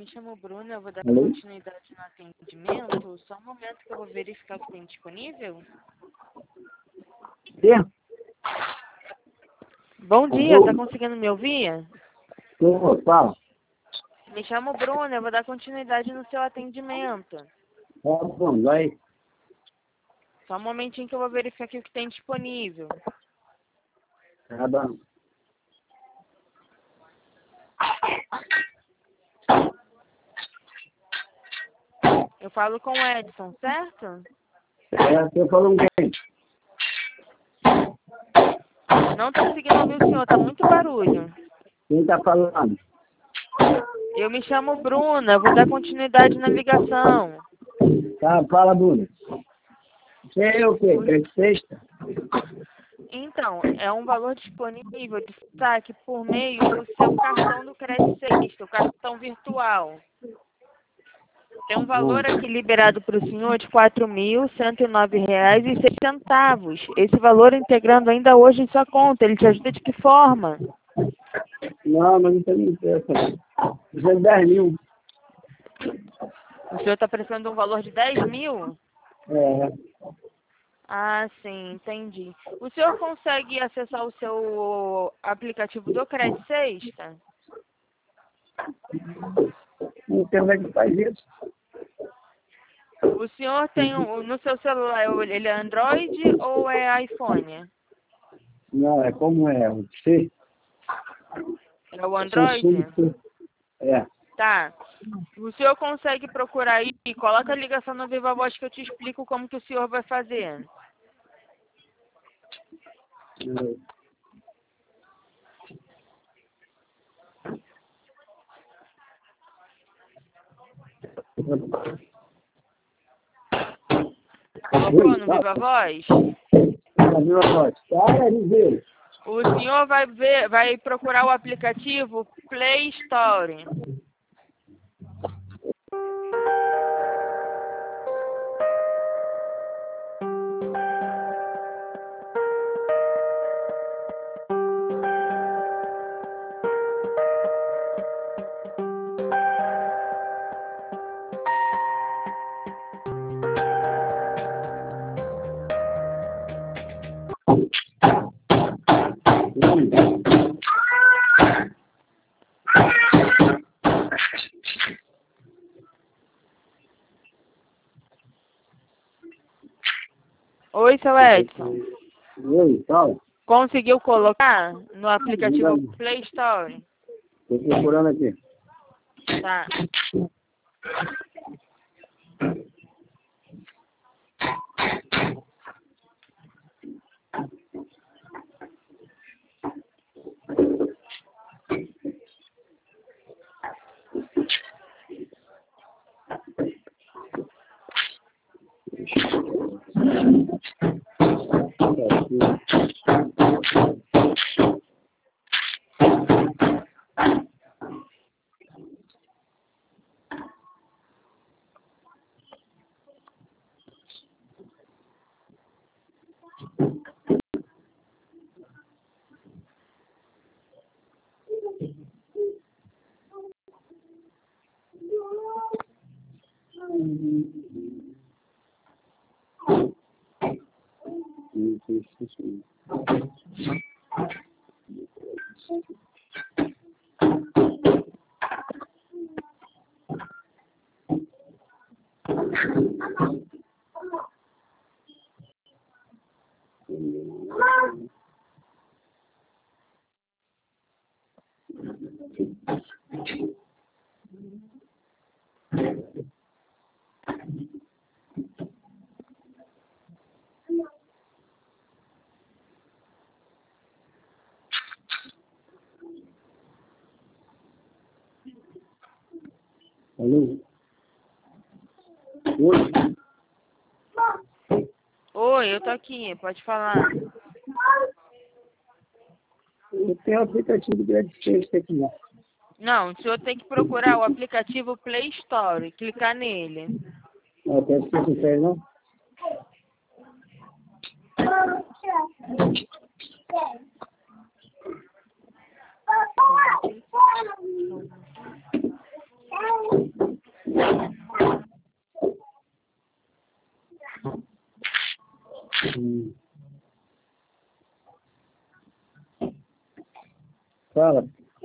me chamo Bruna, eu vou dar Alô? continuidade no atendimento. Só um momento que eu vou verificar o que tem disponível. Quê? Bom dia, tá conseguindo me ouvir? Tô, fala. Me chamo Bruna, eu vou dar continuidade no seu atendimento. Tá bom, vai. Só um momentinho que eu vou verificar aqui o que tem disponível. Tá bom. Eu falo com o Edson, certo? Tô falando quem? Não tô conseguindo ouvir o senhor, tá muito barulho. Quem tá falando? Eu me chamo Bruna, eu vou dar continuidade na ligação. Tá, fala, Bruna. Você é o quê? Creche sexta? Então, é um valor disponível de saque por meio do seu cartão do Crédito Sexta, o cartão virtual. Tem um valor aqui liberado para o senhor de R$ 4.109,06. Esse valor integrando ainda hoje em sua conta, ele te ajuda de que forma? Não, mas não tem me interessa. Isso é 10 mil. O senhor está precisando de um valor de 10 mil? É. Ah, sim, entendi. O senhor consegue acessar o seu aplicativo do Crédito Sexta? Não tem como é que faz isso. O senhor tem no seu celular, ele é Android ou é iPhone? Não, é como é. Você? É o Android? É. Tá. O senhor consegue procurar aí, coloca a ligação no Viva Voz que eu te explico como que o senhor vai fazer. Colocou no Viva Voz? Viva Voz. Para de ver. O senhor vai procurar o aplicativo Play Store. Oi, seu Edson. Oi, fala. Conseguiu colocar no aplicativo Play Store? Tô procurando aqui. Tá. Alô? Oi? Oi, eu tô aqui, pode falar. Eu tenho o aplicativo do Grande Sexta aqui. Não, o senhor tem que procurar o aplicativo Play Store, clicar nele. Não, tem que ser não? Fala.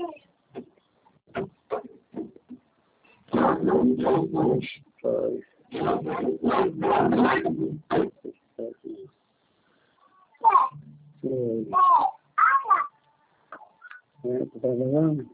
Tá vendo?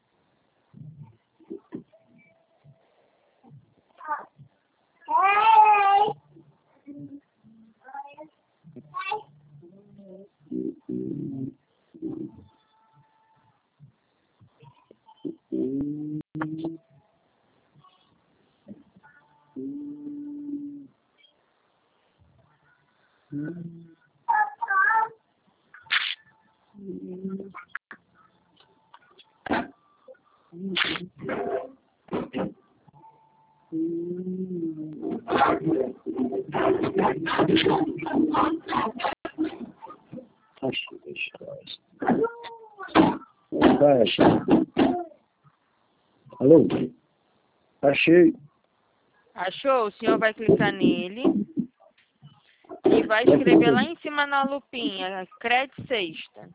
Alô? Achei. Achou? O senhor vai clicar nele e vai escrever lá em cima na lupinha, crédito sexta.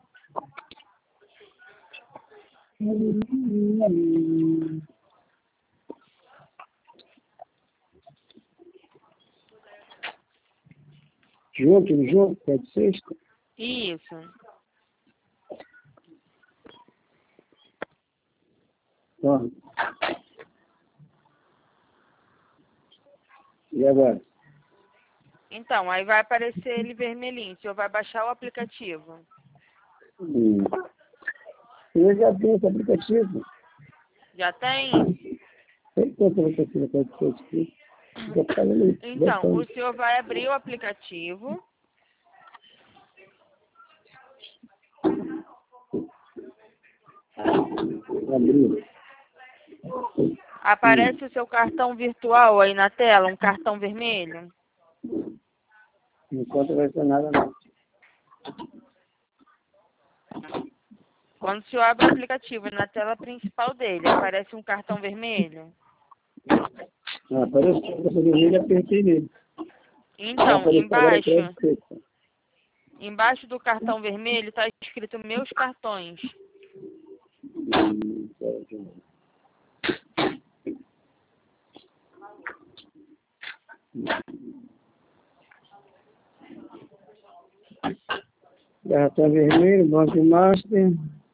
Junto, crédito sexta? Isso. Tá. E agora? Então, aí vai aparecer ele vermelhinho. O senhor vai baixar o aplicativo. Eu já tenho esse aplicativo. Já tem? Eu tenho esse aplicativo, crédito sexta. Já falei isso. Então, o senhor vai abrir o aplicativo. Abriu. Aparece o seu cartão virtual aí na tela, um cartão vermelho. Enquanto vai ser nada, não. Quando o senhor abre o aplicativo na tela principal dele, aparece um cartão vermelho. Apareceu o cartão vermelho e apertei nele. Então, embaixo do cartão vermelho está escrito Meus Cartões. Cartão vermelho, Banco Master.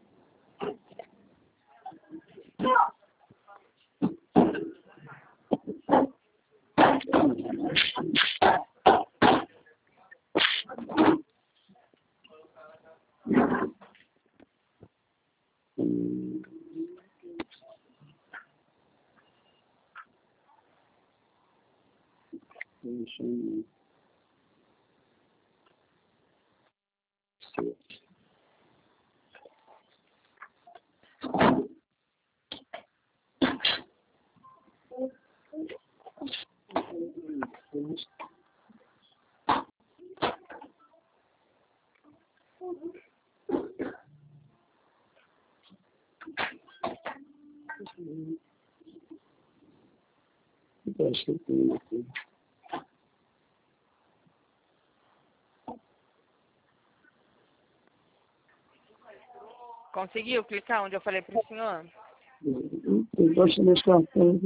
Conseguiu clicar onde eu falei para o senhor? Eu gosto dos cartões.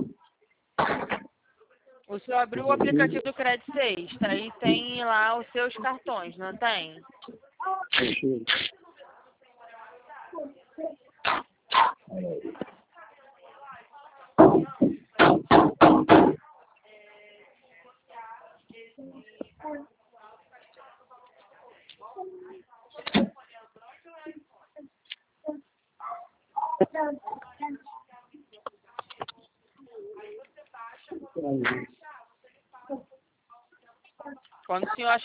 O senhor abriu o aplicativo do Crédito Sexta e tem lá os seus cartões, não tem? Quando o senhor